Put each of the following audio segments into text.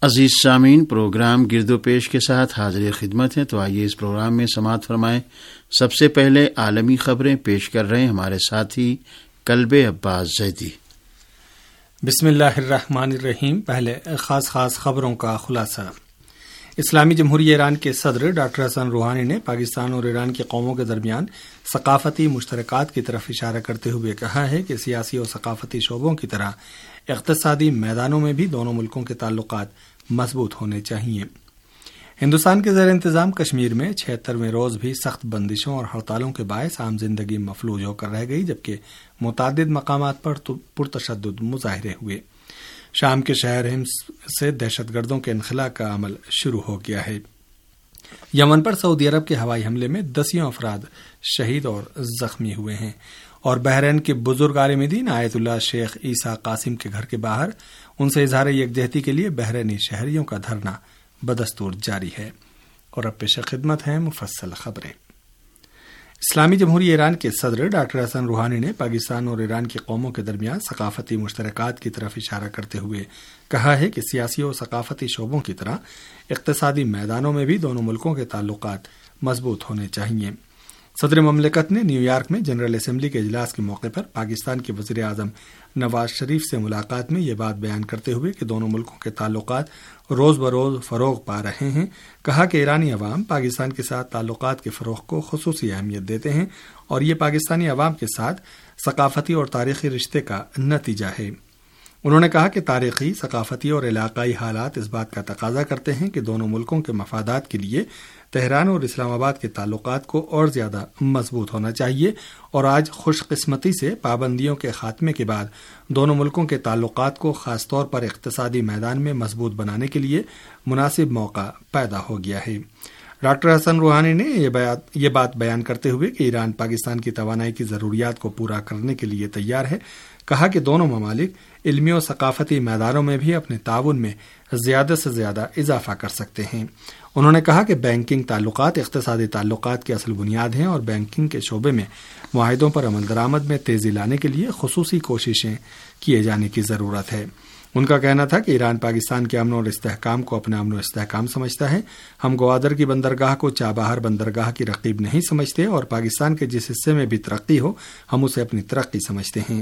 عزیز سامعین، پروگرام گرد و پیش کے ساتھ حاضر خدمت ہیں، تو آئیے اس پروگرام میں سماعت فرمائیں۔ سب سے پہلے عالمی خبریں پیش کر رہے ہیں ہمارے ساتھی کلب عباس زیدی۔ بسم اللہ الرحمن الرحیم۔ پہلے خاص خبروں کا خلاصہ۔ اسلامی جمہوریہ ایران کے صدر ڈاکٹر حسن روحانی نے پاکستان اور ایران کی قوموں کے درمیان ثقافتی مشترکات کی طرف اشارہ کرتے ہوئے کہا ہے کہ سیاسی اور ثقافتی شعبوں کی طرح اقتصادی میدانوں میں بھی دونوں ملکوں کے تعلقات مضبوط ہونے چاہیے۔ ہندوستان کے زیر انتظام کشمیر میں 76ویں روز بھی سخت بندشوں اور ہڑتالوں کے باعث عام زندگی مفلوج ہو کر رہ گئی، جبکہ متعدد مقامات پر پرتشدد مظاہرے ہوئے۔ شام کے شہر ہمس سے دہشت گردوں کے انخلاء کا عمل شروع ہو گیا ہے۔ یمن پر سعودی عرب کے ہوائی حملے میں 10 افراد شہید اور زخمی ہوئے ہیں، اور بحرین کے بزرگ عالم دین آیت اللہ شیخ عیسیٰ قاسم کے گھر کے باہر ان سے اظہار یکجہتی کے لیے بحرینی شہریوں کا دھرنا بدستور جاری ہے۔ اور اب پیش خدمت ہیں مفصل خبریں۔ اسلامی جمہوریہ ایران کے صدر ڈاکٹر حسن روحانی نے پاکستان اور ایران کی قوموں کے درمیان ثقافتی مشترکات کی طرف اشارہ کرتے ہوئے کہا ہے کہ سیاسی اور ثقافتی شعبوں کی طرح اقتصادی میدانوں میں بھی دونوں ملکوں کے تعلقات مضبوط ہونے چاہیے۔ صدر مملکت نے نیو یارک میں جنرل اسمبلی کے اجلاس کے موقع پر پاکستان کے وزیر اعظم نواز شریف سے ملاقات میں یہ بات بیان کرتے ہوئے کہ دونوں ملکوں کے تعلقات روز بروز فروغ پا رہے ہیں، کہا کہ ایرانی عوام پاکستان کے ساتھ تعلقات کے فروغ کو خصوصی اہمیت دیتے ہیں اور یہ پاکستانی عوام کے ساتھ ثقافتی اور تاریخی رشتے کا نتیجہ ہے۔ انہوں نے کہا کہ تاریخی، ثقافتی اور علاقائی حالات اس بات کا تقاضا کرتے ہیں کہ دونوں ملکوں کے مفادات کے لیے تہران اور اسلام آباد کے تعلقات کو اور زیادہ مضبوط ہونا چاہیے، اور آج خوش قسمتی سے پابندیوں کے خاتمے کے بعد دونوں ملکوں کے تعلقات کو خاص طور پر اقتصادی میدان میں مضبوط بنانے کے لیے مناسب موقع پیدا ہو گیا ہے۔ ڈاکٹر حسن روحانی نے یہ بات بیان کرتے ہوئے کہ ایران پاکستان کی توانائی کی ضروریات کو پورا کرنے کے لیے تیار ہے، کہا کہ دونوں ممالک علمی و ثقافتی میدانوں میں بھی اپنے تعاون میں زیادہ سے زیادہ اضافہ کر سکتے ہیں۔ انہوں نے کہا کہ بینکنگ تعلقات اقتصادی تعلقات کی اصل بنیاد ہیں اور بینکنگ کے شعبے میں معاہدوں پر عمل درآمد میں تیزی لانے کے لیے خصوصی کوششیں کیے جانے کی ضرورت ہے۔ ان کا کہنا تھا کہ ایران پاکستان کے امن اور استحکام کو اپنا امن و استحکام سمجھتا ہے۔ ہم گوادر کی بندرگاہ کو چابہار بندرگاہ کی رقیب نہیں سمجھتے، اور پاکستان کے جس حصے میں بھی ترقی ہو ہم اسے اپنی ترقی سمجھتے ہیں۔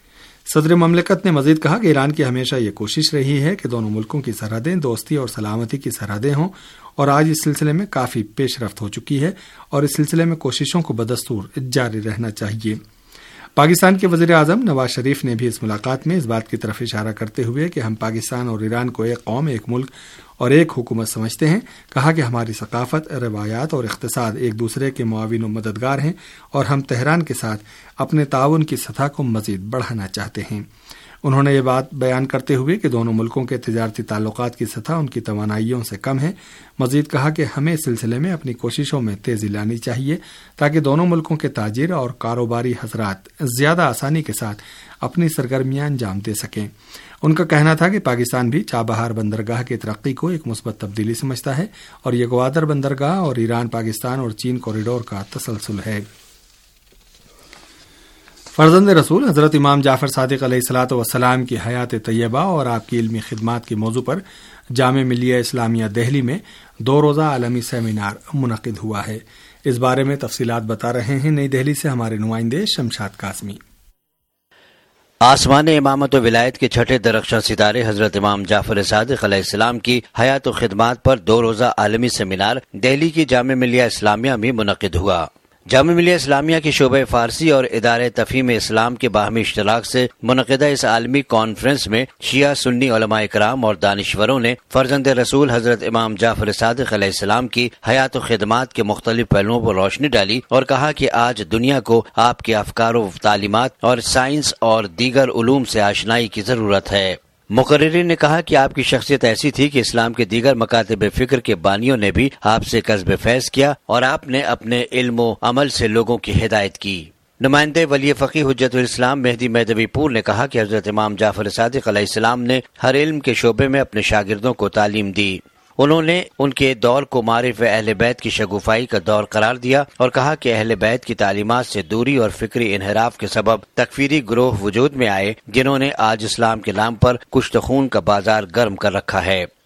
صدر مملکت نے مزید کہا کہ ایران کی ہمیشہ یہ کوشش رہی ہے کہ دونوں ملکوں کی سرحدیں دوستی اور سلامتی کی سرحدیں ہوں، اور آج اس سلسلے میں کافی پیش رفت ہو چکی ہے اور اس سلسلے میں کوششوں کو بدستور جاری رہنا چاہیے۔ پاکستان کے وزیر اعظم نواز شریف نے بھی اس ملاقات میں اس بات کی طرف اشارہ کرتے ہوئے کہ ہم پاکستان اور ایران کو ایک قوم، ایک ملک اور ایک حکومت سمجھتے ہیں، کہا کہ ہماری ثقافت، روایات اور اقتصاد ایک دوسرے کے معاون و مددگار ہیں اور ہم تہران کے ساتھ اپنے تعاون کی سطح کو مزید بڑھانا چاہتے ہیں۔ انہوں نے یہ بات بیان کرتے ہوئے کہ دونوں ملکوں کے تجارتی تعلقات کی سطح ان کی توانائیوں سے کم ہے، مزید کہا کہ ہمیں اس سلسلے میں اپنی کوششوں میں تیزی لانی چاہیے تاکہ دونوں ملکوں کے تاجر اور کاروباری حضرات زیادہ آسانی کے ساتھ اپنی سرگرمیاں انجام دے سکیں۔ ان کا کہنا تھا کہ پاکستان بھی چابہار بندرگاہ کی ترقی کو ایک مثبت تبدیلی سمجھتا ہے، اور یہ گوادر بندرگاہ اور ایران، پاکستان اور چین کوریڈور کا تسلسل ہے۔ فرزند رسول حضرت امام جعفر صادق علیہ الصلاۃ والسلام کی حیات طیبہ اور آپ کی علمی خدمات کے موضوع پر جامعہ ملیہ اسلامیہ دہلی میں 2 روزہ عالمی سیمینار منعقد ہوا ہے۔ اس بارے میں تفصیلات بتا رہے ہیں نئی دہلی سے ہمارے نمائندے شمشاد قاسمی۔ آسمان امامت و ولایت کے چھٹے درخشاں ستارے حضرت امام جعفر صادق علیہ السلام کی حیات و خدمات پر 2 روزہ عالمی سیمینار دہلی کی جامعہ ملیہ اسلامیہ میں منعقد ہوا۔ جامعہ ملیہ اسلامیہ کے شعبہ فارسی اور ادارہ تفہیم اسلام کے باہمی اشتراک سے منعقدہ اس عالمی کانفرنس میں شیعہ سنی علماء کرام اور دانشوروں نے فرزند رسول حضرت امام جعفر صادق علیہ السلام کی حیات و خدمات کے مختلف پہلوؤں پر روشنی ڈالی اور کہا کہ آج دنیا کو آپ کے افکار و تعلیمات اور سائنس اور دیگر علوم سے آشنائی کی ضرورت ہے۔ مقررین نے کہا کہ آپ کی شخصیت ایسی تھی کہ اسلام کے دیگر مکاتب فکر کے بانیوں نے بھی آپ سے کسب فیض کیا اور آپ نے اپنے علم و عمل سے لوگوں کی ہدایت کی۔ نمائندے ولی فقی حجت الاسلام مہدی مہدوی پور نے کہا کہ حضرت امام جعفر صادق علیہ السلام نے ہر علم کے شعبے میں اپنے شاگردوں کو تعلیم دی۔ انہوں نے ان کے دور کو معارف اہل بیت کی شگوفائی کا دور قرار دیا اور کہا کہ اہل بیت کی تعلیمات سے دوری اور فکری انحراف کے سبب تکفیری گروہ وجود میں آئے جنہوں نے آج اسلام کے نام پر کشت خون کا بازار گرم کر رکھا ہے۔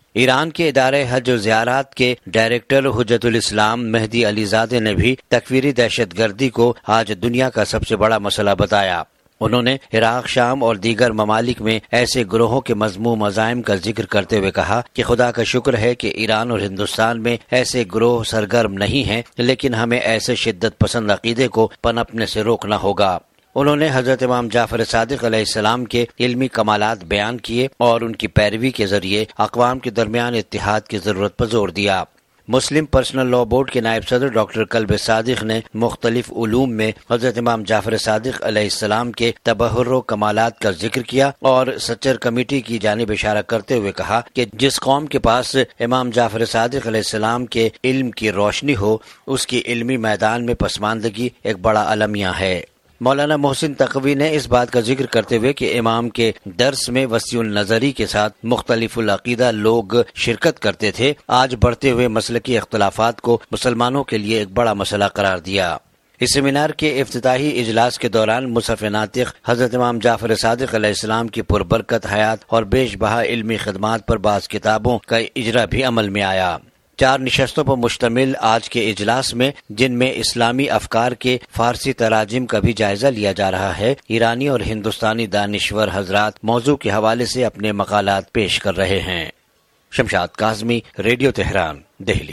ایران کے ادارے حج و زیارات کے ڈائریکٹر حجت الاسلام مہدی علی زادہ نے بھی تکفیری دہشت گردی کو آج دنیا کا سب سے بڑا مسئلہ بتایا۔ انہوں نے عراق، شام اور دیگر ممالک میں ایسے گروہوں کے مذموم عزائم کا ذکر کرتے ہوئے کہا کہ خدا کا شکر ہے کہ ایران اور ہندوستان میں ایسے گروہ سرگرم نہیں ہیں، لیکن ہمیں ایسے شدت پسند عقیدے کو پنپنے سے روکنا ہوگا۔ انہوں نے حضرت امام جعفر صادق علیہ السلام کے علمی کمالات بیان کیے اور ان کی پیروی کے ذریعے اقوام کے درمیان اتحاد کی ضرورت پر زور دیا۔ مسلم پرسنل لا بورڈ کے نائب صدر ڈاکٹر کلب صادق نے مختلف علوم میں حضرت امام جعفر صادق علیہ السلام کے تبحر و کمالات کا ذکر کیا اور سچر کمیٹی کی جانب اشارہ کرتے ہوئے کہا کہ جس قوم کے پاس امام جعفر صادق علیہ السلام کے علم کی روشنی ہو، اس کی علمی میدان میں پسماندگی ایک بڑا المیہ ہے۔ مولانا محسن تقوی نے اس بات کا ذکر کرتے ہوئے کہ امام کے درس میں وسیع النظری کے ساتھ مختلف العقیدہ لوگ شرکت کرتے تھے، آج بڑھتے ہوئے مسلکی اختلافات کو مسلمانوں کے لیے ایک بڑا مسئلہ قرار دیا۔ اس سیمینار کے افتتاحی اجلاس کے دوران مصحف ناطق حضرت امام جعفر صادق علیہ السلام کی پربرکت حیات اور بیش بہا علمی خدمات پر بعض کتابوں کا اجرا بھی عمل میں آیا۔ 4 نشستوں پر مشتمل آج کے اجلاس میں، جن میں اسلامی افکار کے فارسی تراجم کا بھی جائزہ لیا جا رہا ہے، ایرانی اور ہندوستانی دانشور حضرات موضوع کے حوالے سے اپنے مقالات پیش کر رہے ہیں۔ Shamshad Kazmi, radio Tehran, Delhi.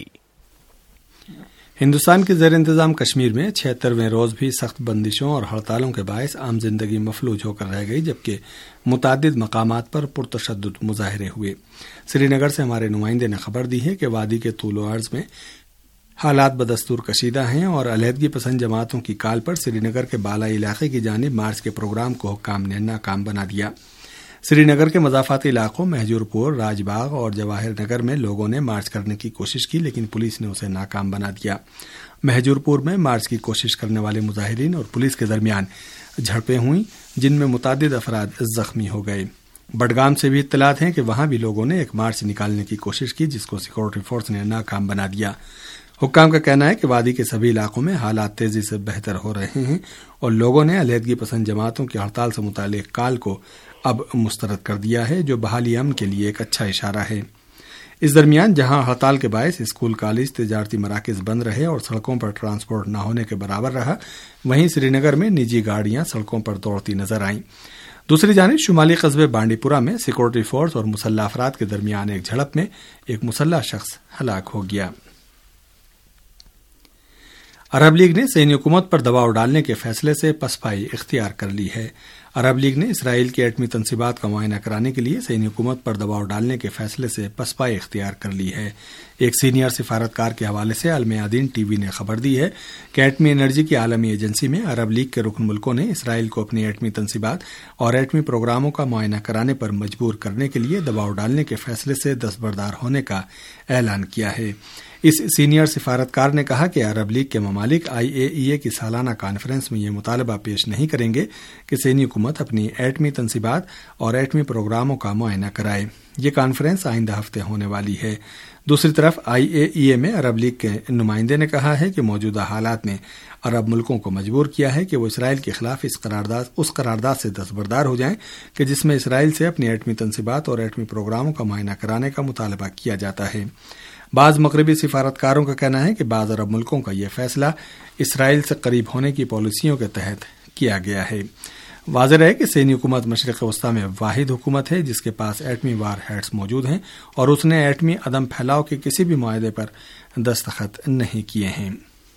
ہندوستان کے زیر انتظام کشمیر میں 76ویں روز بھی سخت بندشوں اور ہڑتالوں کے باعث عام زندگی مفلوج ہو کر رہ گئی، جبکہ متعدد مقامات پر پرتشدد مظاہرے ہوئے۔ سری نگر سے ہمارے نمائندے نے خبر دی ہے کہ وادی کے طول و عرض میں حالات بدستور کشیدہ ہیں اور علیحدگی پسند جماعتوں کی کال پر سری نگر کے بالائی علاقے کی جانب مارچ کے پروگرام کو حکام نے ناکام بنا دیا۔ سری نگر کے مضافاتی علاقوں مہجور پور، راج باغ اور جواہر نگر میں لوگوں نے مارچ کرنے کی کوشش کی، لیکن پولیس نے اسے ناکام بنا دیا۔ مہجور پور میں مارچ کی کوشش کرنے والے مظاہرین اور پولیس کے درمیان جھڑپیں ہوئیں، جن میں متعدد افراد زخمی ہو گئے۔ بڈگام سے بھی اطلاعات ہیں کہ وہاں بھی لوگوں نے ایک مارچ نکالنے کی کوشش کی، جس کو سیکورٹی فورس نے ناکام بنا دیا۔ حکام کا کہنا ہے کہ وادی کے سبھی علاقوں میں حالات تیزی سے بہتر ہو رہے ہیں اور لوگوں نے علیحدگی پسند جماعتوں کی ہڑتال سے متعلق کال کو اب مسترد کر دیا ہے، جو بحالی امن کے لیے ایک اچھا اشارہ ہے۔ اس درمیان جہاں ہڑتال کے باعث اسکول، کالج، تجارتی مراکز بند رہے اور سڑکوں پر ٹرانسپورٹ نہ ہونے کے برابر رہا، وہیں سری نگر میں نجی گاڑیاں سڑکوں پر دوڑتی نظر آئیں۔ دوسری جانب شمالی قصبے بانڈی پورہ میں سیکورٹی فورس اور مسلح افراد کے درمیان ایک جھڑپ میں ایک مسلح شخص ہلاک ہو گیا۔ عرب لیگ نے صہیونی حکومت پر دباؤ ڈالنے کے فیصلے سے پسپائی اختیار کر لی ہے۔ عرب لیگ نے اسرائیل کی ایٹمی تنصیبات کا معائنہ کرانے کے لیے صہیونی حکومت پر دباؤ ڈالنے کے فیصلے سے پسپائی اختیار کر لی ہے۔ ایک سینئر سفارتکار کے حوالے سے المیادین ٹی وی نے خبر دی ہے کہ ایٹمی انرجی کی عالمی ایجنسی میں عرب لیگ کے رکن ملکوں نے اسرائیل کو اپنی ایٹمی تنصیبات اور ایٹمی پروگراموں کا معائنہ کرانے پر مجبور کرنے کے لیے دباؤ ڈالنے کے فیصلے سے دستبردار ہونے کا اعلان کیا ہے۔ اس سینئر سفارتکار نے کہا کہ عرب لیگ کے ممالک IAEA کی سالانہ کانفرنس میں یہ مطالبہ پیش نہیں کریں گے کہ صہیونی حکومت اپنی ایٹمی تنصیبات اور ایٹمی پروگراموں کا معائنہ کرائے۔ یہ کانفرنس آئندہ ہفتے ہونے والی ہے۔ دوسری طرف IAEA میں عرب لیگ کے نمائندے نے کہا ہے کہ موجودہ حالات نے عرب ملکوں کو مجبور کیا ہے کہ وہ اسرائیل کے خلاف اس قرارداد سے دستبردار ہو جائیں کہ جس میں اسرائیل سے اپنی ایٹمی تنصیبات اور ایٹمی پروگراموں کا معائنہ کرانے کا مطالبہ کیا جاتا ہے۔ بعض مغربی سفارتکاروں کا کہنا ہے کہ بعض عرب ملکوں کا یہ فیصلہ اسرائیل سے قریب ہونے کی پالیسیوں کے تحت کیا گیا ہے۔ واضح ہے کہ صہیونی حکومت مشرق وسطی میں واحد حکومت ہے جس کے پاس ایٹمی وار ہیڈز موجود ہیں اور اس نے ایٹمی عدم پھیلاؤ کے کسی بھی معاہدے پر دستخط نہیں کیے ہیں۔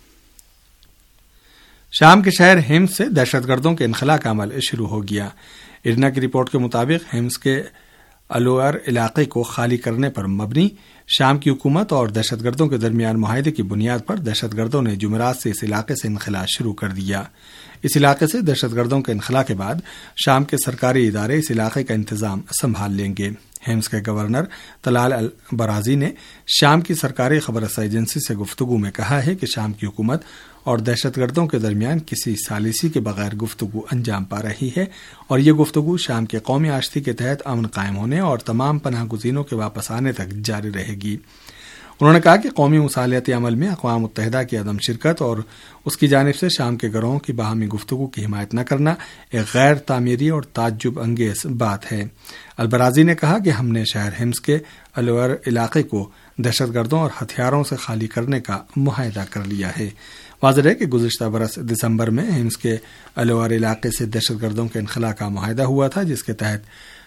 شام کے شہر حمص سے دہشت گردوں کے انخلاء کا عمل شروع ہو گیا۔ ارنا کی رپورٹ کے مطابق حمص کے الوار علاقے کو خالی کرنے پر مبنی شام کی حکومت اور دہشت گردوں کے درمیان معاہدے کی بنیاد پر دہشت گردوں نے جمعرات سے اس علاقے سے انخلاء شروع کر دیا۔ اس علاقے سے دہشت گردوں کے انخلاء کے بعد شام کے سرکاری ادارے اس علاقے کا انتظام سنبھال لیں گے۔ حمص کے گورنر طلال البرازی نے شام کی سرکاری خبر رسائی ایجنسی سے گفتگو میں کہا ہے کہ شام کی حکومت اور دہشت گردوں کے درمیان کسی ثالثی کے بغیر گفتگو انجام پا رہی ہے اور یہ گفتگو شام کے قومی آشتی کے تحت امن قائم ہونے اور تمام پناہ گزینوں کے واپس آنے تک جاری رہے گی۔ انہوں نے کہا کہ قومی مصالحتی عمل میں اقوام متحدہ کی عدم شرکت اور اس کی جانب سے شام کے گروہوں کی باہمی گفتگو کی حمایت نہ کرنا ایک غیر تعمیری اور تعجب انگیز بات ہے۔ البرازی نے کہا کہ ہم نے شہر حمص کے الور علاقے کو دہشت گردوں اور ہتھیاروں سے خالی کرنے کا معاہدہ کر لیا ہے۔ واضح ہے کہ گزشتہ برس دسمبر میں حمص کے الور علاقے سے دہشت گردوں کے انخلاء کا معاہدہ ہوا تھا، جس کے تحت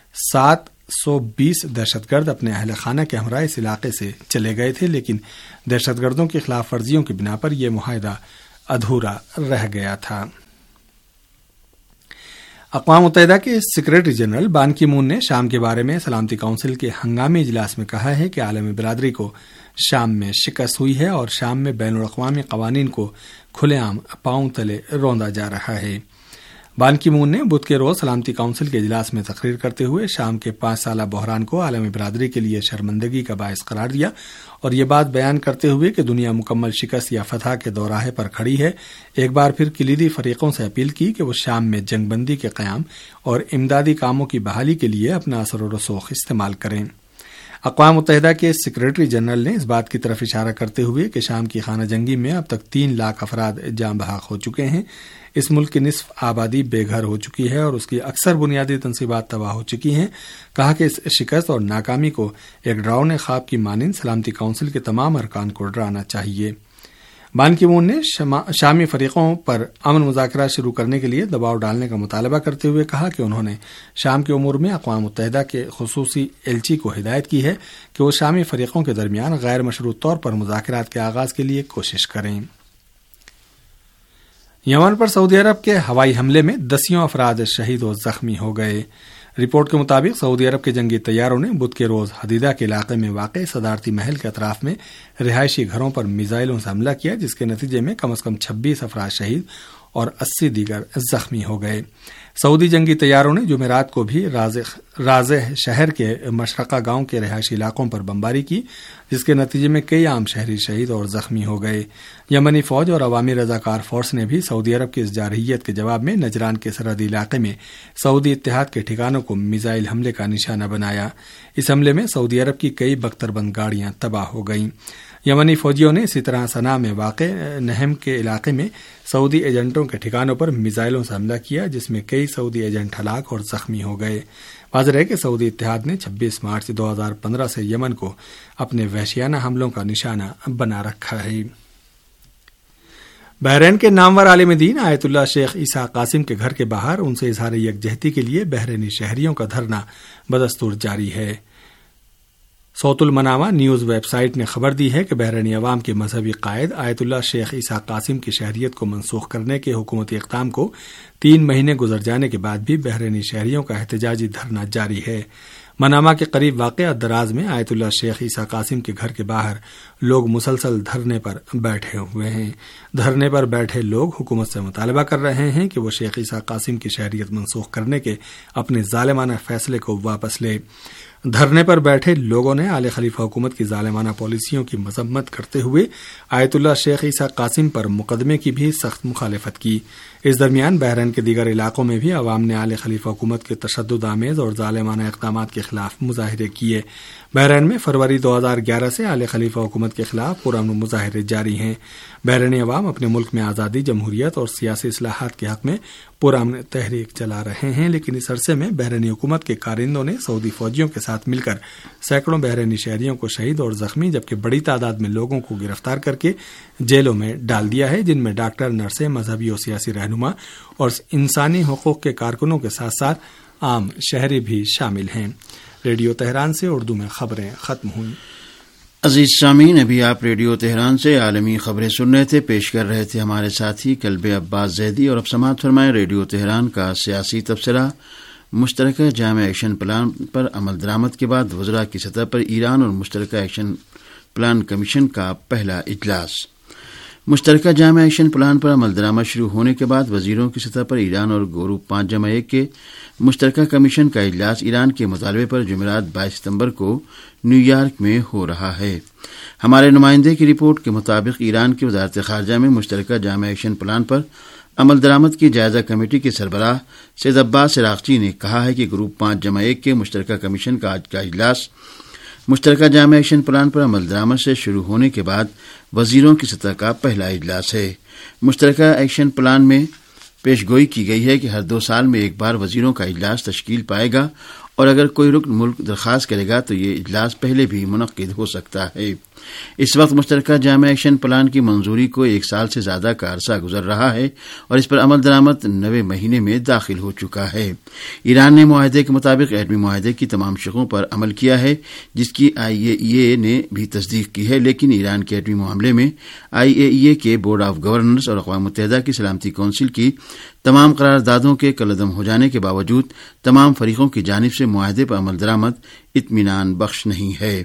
720 دہشت گرد اپنے اہل خانہ کے ہمراہ اس علاقے سے چلے گئے تھے، لیکن دہشت گردوں کی خلاف ورزیوں کی بنا پر یہ معاہدہ ادھورا رہ گیا تھا۔ اقوام متحدہ کے سیکریٹری جنرل بان کی مون نے شام کے بارے میں سلامتی کونسل کے ہنگامی اجلاس میں کہا ہے کہ عالمی برادری کو شام میں شکست ہوئی ہے اور شام میں بین الاقوامی قوانین کو کھلے عام پاؤں تلے روندا جا رہا ہے۔ بان کی مون نے بدھ کے روز سلامتی کونسل کے اجلاس میں تقریر کرتے ہوئے شام کے 5 سالہ بحران کو عالمی برادری کے لیے شرمندگی کا باعث قرار دیا اور یہ بات بیان کرتے ہوئے کہ دنیا مکمل شکست یا فتح کے دوراہے پر کھڑی ہے، ایک بار پھر کلیدی فریقوں سے اپیل کی کہ وہ شام میں جنگ بندی کے قیام اور امدادی کاموں کی بحالی کے لیے اپنا اثر و رسوخ استعمال کریں۔ اقوام متحدہ کے سیکریٹری جنرل نے اس بات کی طرف اشارہ کرتے ہوئے کہ شام کی خانہ جنگی میں اب تک 3 لاکھ افراد جاں بحق ہو چکے ہیں، اس ملک کی نصف آبادی بے گھر ہو چکی ہے اور اس کی اکثر بنیادی تنصیبات تباہ ہو چکی ہیں، کہا کہ اس شکست اور ناکامی کو ایک ڈراؤنے خواب کی مانند سلامتی کونسل کے تمام ارکان کو ڈرانا چاہیے۔ بان کی مون نے شامی فریقوں پر امن مذاکرات شروع کرنے کے لیے دباؤ ڈالنے کا مطالبہ کرتے ہوئے کہا کہ انہوں نے شام کے امور میں اقوام متحدہ کے خصوصی ایلچی کو ہدایت کی ہے کہ وہ شامی فریقوں کے درمیان غیر مشروط طور پر مذاکرات کے آغاز کے لیے کوشش کریں۔ یمن پر سعودی عرب کے ہوائی حملے میں 10 افراد شہید و زخمی ہو گئے۔ رپورٹ کے مطابق سعودی عرب کے جنگی طیاروں نے بدھ کے روز حدیدہ کے علاقے میں واقع صدارتی محل کے اطراف میں رہائشی گھروں پر میزائلوں سے حملہ کیا، جس کے نتیجے میں کم از کم 26 افراد شہید اور 80 دیگر زخمی ہو گئے۔ سعودی جنگی طیاروں نے جمعرات کو بھی رازح شہر کے مشرقہ گاؤں کے رہائشی علاقوں پر بمباری کی، جس کے نتیجے میں کئی عام شہری شہید اور زخمی ہو گئے۔ یمنی فوج اور عوامی رضاکار فورس نے بھی سعودی عرب کی اس جارحیت کے جواب میں نجران کے سرحدی علاقے میں سعودی اتحاد کے ٹھکانوں کو میزائل حملے کا نشانہ بنایا۔ اس حملے میں سعودی عرب کی کئی بختربند گاڑیاں تباہ ہو گئیں۔ یمنی فوجیوں نے اسی طرح صنعاء میں واقع نہم کے علاقے میں سعودی ایجنٹوں کے ٹھکانوں پر میزائلوں سے حملہ کیا، جس میں کئی سعودی ایجنٹ ہلاک اور زخمی ہو گئے۔ واضح ہے کہ سعودی اتحاد نے 26 مارچ 2015 سے یمن کو اپنے وحشیانہ حملوں کا نشانہ بنا رکھا ہے۔ بحرین کے نامور عالم دین آیت اللہ شیخ عیسیٰ قاسم کے گھر کے باہر ان سے اظہار یکجہتی کے لیے بحرینی شہریوں کا دھرنا بدستور جاری ہے۔ صوت المنامہ نیوز ویب سائٹ نے خبر دی ہے کہ بحرینی عوام کے مذہبی قائد آیت اللہ شیخ عیسیٰ قاسم کی شہریت کو منسوخ کرنے کے حکومتی اقدام کو 3 مہینے گزر جانے کے بعد بھی بحرینی شہریوں کا احتجاجی دھرنا جاری ہے۔ منامہ کے قریب واقع دراز میں آیت اللہ شیخ عیسیٰ قاسم کے گھر کے باہر لوگ مسلسل دھرنے پر بیٹھے ہوئے ہیں۔ دھرنے پر بیٹھے لوگ حکومت سے مطالبہ کر رہے ہیں کہ وہ شیخ عیسیٰ قاسم کی شہریت منسوخ کرنے کے اپنے ظالمانہ فیصلے کو واپس لے۔ دھرنے پر بیٹھے لوگوں نے آل خلیفہ حکومت کی ظالمانہ پالیسیوں کی مذمت کرتے ہوئے آیت اللہ شیخ عیسیٰ قاسم پر مقدمے کی بھی سخت مخالفت کی۔ اس درمیان بحرین کے دیگر علاقوں میں بھی عوام نے آل خلیفہ حکومت کے تشدد آمیز اور ظالمانہ اقدامات کے خلاف مظاہرے کیے۔ بحرین میں فروری 2011 سے آل خلیفہ حکومت کے خلاف پرامن مظاہرے جاری ہیں۔ بحرینی عوام اپنے ملک میں آزادی، جمہوریت اور سیاسی اصلاحات کے حق میں پرامن تحریک چلا رہے ہیں، لیکن اس عرصے میں بحرینی حکومت کے کارندوں نے سعودی فوجیوں کے ساتھ مل کر سینکڑوں بحرینی شہریوں کو شہید اور زخمی جبکہ بڑی تعداد میں لوگوں کو گرفتار کر کے جیلوں میں ڈال دیا ہے، جن میں ڈاکٹر، نرسیں، مذہبی اور سیاسی رہنما اور انسانی حقوق کے کارکنوں کے ساتھ ساتھ عام شہری بھی شامل ہیں۔ ریڈیو تہران سے اردو میں خبریں ختم ہوئیں۔ عزیز سامعین، ابھی آپ ریڈیو تہران سے عالمی خبریں سن رہے تھے، پیش کر رہے تھے ہمارے ساتھی کلب عباس زیدی، اور اب سماعت فرمائیں ریڈیو تہران کا سیاسی تبصرہ۔ مشترکہ جامع ایکشن پلان پر عمل درآمد کے بعد وزراء کی سطح پر ایران اور مشترکہ ایکشن پلان کمیشن کا پہلا اجلاس۔ مشترکہ جامع ایکشن پلان پر عمل درآمد شروع ہونے کے بعد وزیروں کی سطح پر ایران اور گروپ 5+1 کے مشترکہ کمیشن کا اجلاس ایران کے مطالبے پر جمعرات 22 ستمبر کو نیو یارک میں ہو رہا ہے۔ ہمارے نمائندے کی رپورٹ کے مطابق ایران کی وزارت خارجہ میں مشترکہ جامع ایکشن پلان پر عمل درآمد کی جائزہ کمیٹی کے سربراہ سید عباس عراقچی نے کہا ہے کہ گروپ 5+1 کے مشترکہ کمیشن کا آج کا اجلاس مشترکہ جامع ایکشن پلان پر عمل درآمد سے شروع ہونے کے بعد وزیروں کی سطح کا پہلا اجلاس ہے۔ مشترکہ ایکشن پلان میں پیش گوئی کی گئی ہے کہ ہر 2 سال میں ایک بار وزیروں کا اجلاس تشکیل پائے گا، اور اگر کوئی رکن ملک درخواست کرے گا تو یہ اجلاس پہلے بھی منعقد ہو سکتا ہے۔ اس وقت مشترکہ جامع ایکشن پلان کی منظوری کو 1 سال سے زیادہ کا عرصہ گزر رہا ہے اور اس پر عمل درآمد 9 مہینے میں داخل ہو چکا ہے۔ ایران نے معاہدے کے مطابق ایٹمی معاہدے کی تمام شقوں پر عمل کیا ہے، جس کی IAEA نے بھی تصدیق کی ہے، لیکن ایران کے ایٹمی معاملے میں IAEA کے بورڈ آف گورنرز اور اقوام متحدہ کی سلامتی کونسل کی تمام قراردادوں کے کالعدم ہو جانے کے باوجود تمام فریقوں کی جانب سے معاہدے پر عمل درآمد اطمینان بخش نہیں ہے۔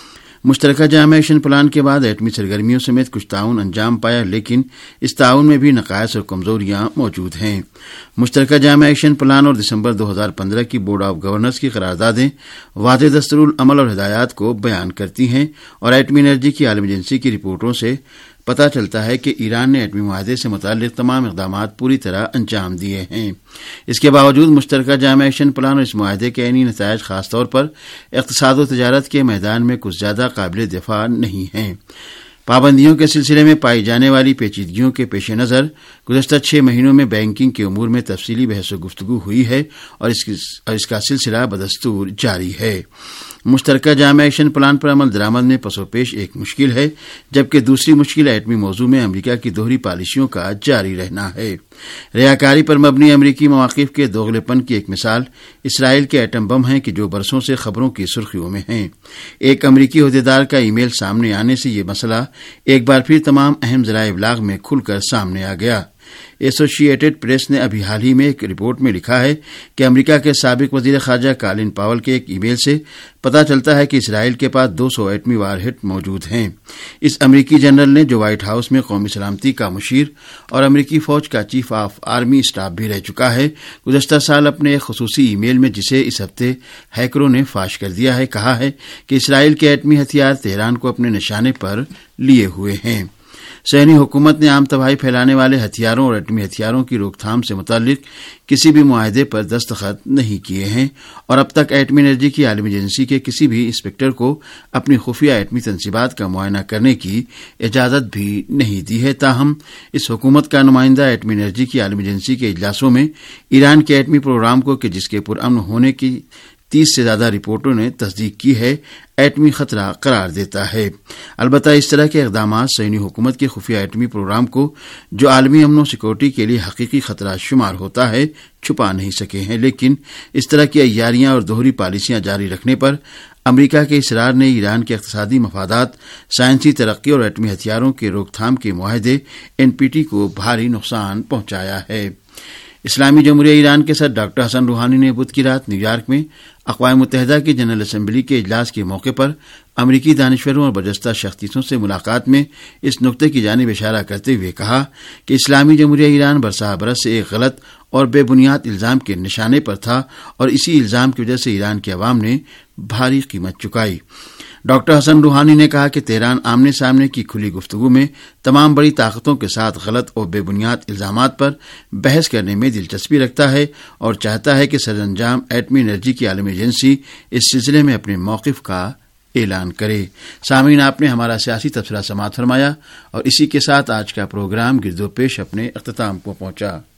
مشترکہ جامع ایکشن پلان کے بعد ایٹمی سرگرمیوں سمیت کچھ تعاون انجام پایا، لیکن اس تعاون میں بھی نقائص اور کمزوریاں موجود ہیں۔ مشترکہ جامع ایکشن پلان اور دسمبر 2015 کی بورڈ آف گورنرز کی قراردادیں واضح دستورالعمل اور ہدایات کو بیان کرتی ہیں، اور ایٹمی انرجی کی عالمی ایجنسی کی رپورٹوں سے پتہ چلتا ہے کہ ایران نے ایٹمی معاہدے سے متعلق تمام اقدامات پوری طرح انجام دیے ہیں۔ اس کے باوجود مشترکہ جامع ایکشن پلان اور اس معاہدے کے عینی نتائج خاص طور پر اقتصاد و تجارت کے میدان میں کچھ زیادہ قابل دفاع نہیں ہیں۔ پابندیوں کے سلسلے میں پائی جانے والی پیچیدگیوں کے پیش نظر گزشتہ 6 مہینوں میں بینکنگ کے امور میں تفصیلی بحث و گفتگو ہوئی ہے، اور اس کا سلسلہ بدستور جاری ہے۔ مشترکہ جامع ایکشن پلان پر عمل درآمد میں پس و پیش ایک مشکل ہے، جبکہ دوسری مشکل ایٹمی موضوع میں امریکہ کی دوہری پالیسیوں کا جاری رہنا ہے۔ ریاکاری پر مبنی امریکی مواقف کے دوغلے پن کی ایک مثال اسرائیل کے ایٹم بم ہیں کہ جو برسوں سے خبروں کی سرخیوں میں ہیں۔ ایک امریکی عہدیدار کا ای میل سامنے آنے سے یہ مسئلہ ایک بار پھر تمام اہم ذرائع ابلاغ میں کھل کر سامنے آ گیا۔ ایسوشیٹڈ پریس نے ابھی حال ہی میں ایک رپورٹ میں لکھا ہے کہ امریکہ کے سابق وزیر خارجہ کالن پاول کے ایک ای میل سے پتہ چلتا ہے کہ اسرائیل کے پاس 200 ایٹمی وار ہیڈ موجود ہیں۔ اس امریکی جنرل نے، جو وائٹ ہاؤس میں قومی سلامتی کا مشیر اور امریکی فوج کا چیف آف آرمی اسٹاف بھی رہ چکا ہے، گزشتہ سال اپنے ایک خصوصی ای میل میں، جسے اس ہفتے ہیکروں نے فاش کر دیا ہے، کہا ہے کہ اسرائیل کے ایٹمی ہتھیار تہران کو اپنے نشانے پر لیے ہوئے ہیں۔ صہیونی حکومت نے عام تباہی پھیلانے والے ہتھیاروں اور ایٹمی ہتھیاروں کی روک تھام سے متعلق کسی بھی معاہدے پر دستخط نہیں کیے ہیں، اور اب تک ایٹمی انرجی کی عالمی ایجنسی کے کسی بھی انسپکٹر کو اپنی خفیہ ایٹمی تنصیبات کا معائنہ کرنے کی اجازت بھی نہیں دی ہے۔ تاہم اس حکومت کا نمائندہ ایٹمی انرجی کی عالمی ایجنسی کے اجلاسوں میں ایران کے ایٹمی پروگرام کو، کہ جس کے پرامن ہونے کی 30 سے زیادہ رپورٹوں نے تصدیق کی ہے، ایٹمی خطرہ قرار دیتا ہے۔ البتہ اس طرح کے اقدامات صہیونی حکومت کے خفیہ ایٹمی پروگرام کو، جو عالمی امن و سیکورٹی کے لیے حقیقی خطرہ شمار ہوتا ہے، چھپا نہیں سکے ہیں، لیکن اس طرح کی عیاریاں اور دوہری پالیسیاں جاری رکھنے پر امریکہ کے اصرار نے ایران کے اقتصادی مفادات، سائنسی ترقی اور ایٹمی ہتھیاروں کے روک تھام کے معاہدے NPT کو بھاری نقصان پہنچایا ہے۔ اسلامی جمہوریہ ایران کے صدر ڈاکٹر حسن روحانی نے بدھ کی رات نیو یارک میں اقوام متحدہ کی جنرل اسمبلی کے اجلاس کے موقع پر امریکی دانشوروں اور برجستہ شخصیتوں سے ملاقات میں اس نقطے کی جانب اشارہ کرتے ہوئے کہا کہ اسلامی جمہوریہ ایران برسہ برس سے ایک غلط اور بے بنیاد الزام کے نشانے پر تھا، اور اسی الزام کی وجہ سے ایران کے عوام نے بھاری قیمت چکائی۔ ڈاکٹر حسن روحانی نے کہا کہ تہران آمنے سامنے کی کھلی گفتگو میں تمام بڑی طاقتوں کے ساتھ غلط اور بے بنیاد الزامات پر بحث کرنے میں دلچسپی رکھتا ہے، اور چاہتا ہے کہ سر انجام ایٹمی انرجی کی عالمی ایجنسی اس سلسلے میں اپنے موقف کا اعلان کرے۔ سامعین، آپ نے ہمارا سیاسی تبصرہ سماعت فرمایا، اور اسی کے ساتھ آج کا پروگرام گرد و پیش اپنے اختتام کو پہنچا۔